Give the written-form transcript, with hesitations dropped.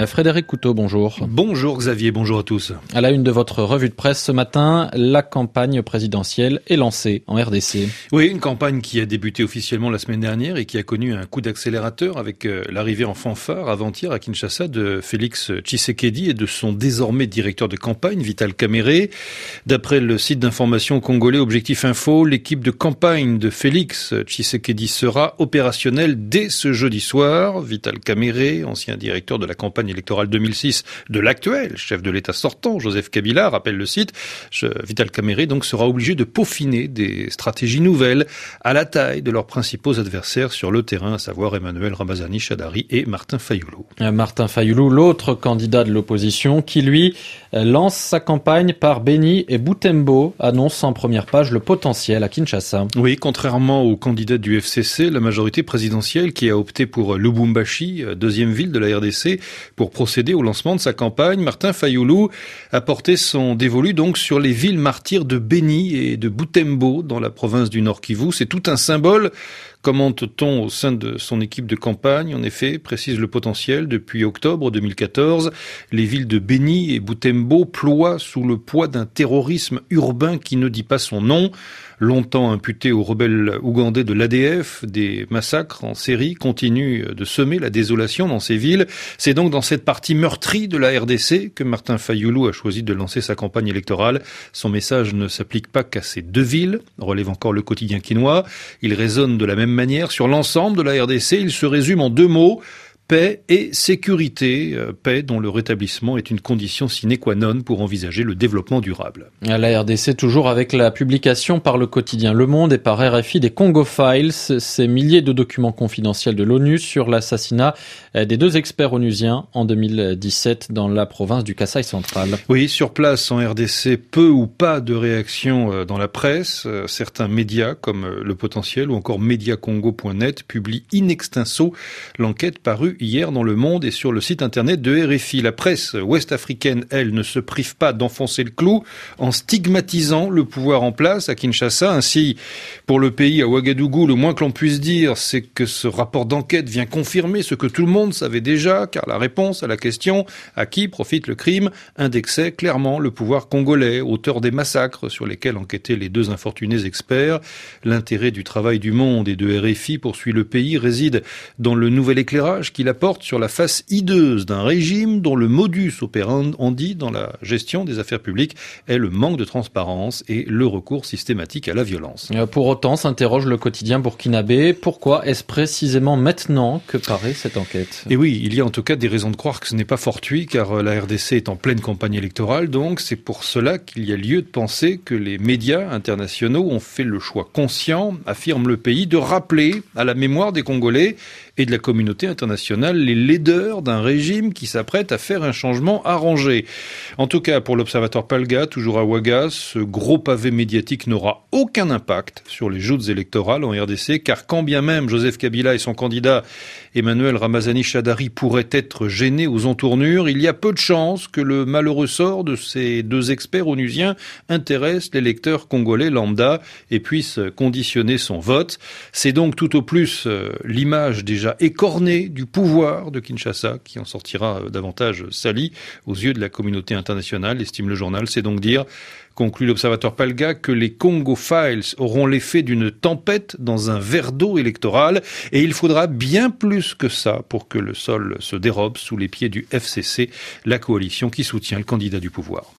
Frédéric Couteau, bonjour. Bonjour Xavier, bonjour à tous. À la une de votre revue de presse ce matin, la campagne présidentielle est lancée en RDC. Oui, une campagne qui a débuté officiellement la semaine dernière et qui a connu un coup d'accélérateur avec l'arrivée en fanfare avant-hier à Kinshasa de Félix Tshisekedi et de son désormais directeur de campagne, Vital Kamerhe. D'après le site d'information congolais Objectif Info, l'équipe de campagne de Félix Tshisekedi sera opérationnelle dès ce jeudi soir. Vital Kamerhe, ancien directeur de la campagne électorale 2006 de l'actuel chef de l'État sortant, Joseph Kabila, rappelle le site. Vital Kamerhe donc sera obligé de peaufiner des stratégies nouvelles à la taille de leurs principaux adversaires sur le terrain, à savoir Emmanuel Ramazani Shadari et Martin Fayulu. Martin Fayulu, l'autre candidat de l'opposition, qui lui lance sa campagne par Beni et Butembo, annonce en première page le potentiel à Kinshasa. Oui, contrairement aux candidats du FCC, la majorité présidentielle qui a opté pour Lubumbashi, deuxième ville de la RDC, pour procéder au lancement de sa campagne, Martin Fayulu a porté son dévolu donc sur les villes martyres de Beni et de Butembo dans la province du Nord Kivu. C'est tout un symbole, commente-t-on au sein de son équipe de campagne. En effet, précise le potentiel, depuis octobre 2014, les villes de Beni et Butembo ploient sous le poids d'un terrorisme urbain qui ne dit pas son nom. Longtemps imputé aux rebelles ougandais de l'ADF, des massacres en série continuent de semer la désolation dans ces villes. C'est donc dans cette partie meurtrie de la RDC que Martin Fayulu a choisi de lancer sa campagne électorale. Son message ne s'applique pas qu'à ces deux villes, relève encore le quotidien kinois. Il résonne de la même manière sur l'ensemble de la RDC. Il se résume en deux mots: paix et sécurité, paix dont le rétablissement est une condition sine qua non pour envisager le développement durable. À la RDC, toujours avec la publication par le quotidien Le Monde et par RFI des Congo Files, ces milliers de documents confidentiels de l'ONU sur l'assassinat des deux experts onusiens en 2017 dans la province du Kasaï central. Oui, sur place en RDC, peu ou pas de réactions dans la presse. Certains médias comme Le Potentiel ou encore mediacongo.net publient in extenso l'enquête parue hier dans Le Monde et sur le site internet de RFI. La presse ouest-africaine, elle, ne se prive pas d'enfoncer le clou en stigmatisant le pouvoir en place à Kinshasa. Ainsi, pour le pays, à Ouagadougou, le moins que l'on puisse dire, c'est que ce rapport d'enquête vient confirmer ce que tout le monde savait déjà, car la réponse à la question « à qui profite le crime ?» indexait clairement le pouvoir congolais, auteur des massacres sur lesquels enquêtaient les deux infortunés experts. L'intérêt du travail du Monde et de RFI, poursuit le pays, réside dans le nouvel éclairage qu'il apporte sur la face hideuse d'un régime dont le modus operandi dans la gestion des affaires publiques est le manque de transparence et le recours systématique à la violence. Pour autant, s'interroge le quotidien burkinabé, pourquoi est-ce précisément maintenant que paraît cette enquête ? Et oui, il y a en tout cas des raisons de croire que ce n'est pas fortuit, car la RDC est en pleine campagne électorale, donc c'est pour cela qu'il y a lieu de penser que les médias internationaux ont fait le choix conscient, affirme le pays, de rappeler à la mémoire des Congolais et de la communauté internationale les laideurs d'un régime qui s'apprête à faire un changement arrangé. En tout cas, pour l'observateur Palga, toujours à Ouaga, ce gros pavé médiatique n'aura aucun impact sur les joutes électorales en RDC, car quand bien même Joseph Kabila et son candidat Emmanuel Ramazani Shadari pourraient être gênés aux entournures, il y a peu de chances que le malheureux sort de ces deux experts onusiens intéresse l'électeur congolais lambda et puisse conditionner son vote. C'est donc tout au plus l'image déjà écornée du pouvoir de Kinshasa qui en sortira davantage sali aux yeux de la communauté internationale, estime le journal. C'est donc dire, conclut l'observateur Palga, que les Congo Files auront l'effet d'une tempête dans un verre d'eau électoral, et il faudra bien plus que ça pour que le sol se dérobe sous les pieds du FCC, la coalition qui soutient le candidat du pouvoir.